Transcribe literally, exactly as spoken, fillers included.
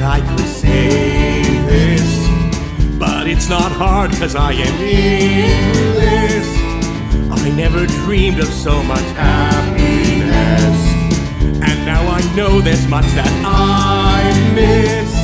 I could say this, but it's not hard, cause I am in this. I never dreamed of so much happiness, and now I know there's much that I miss.